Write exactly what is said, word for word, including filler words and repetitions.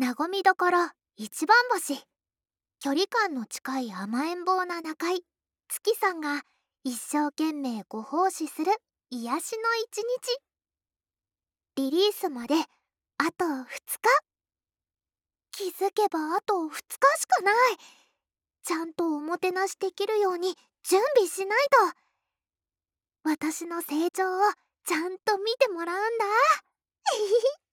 和みどころ一番星。距離感の近い甘えん坊な中井月さんが一生懸命ご奉仕する癒しの一日。リリースまであとふつか。気づけばあとふつかしかない。ちゃんとおもてなしできるように準備しないと。私の成長をちゃんと見てもらうんだ。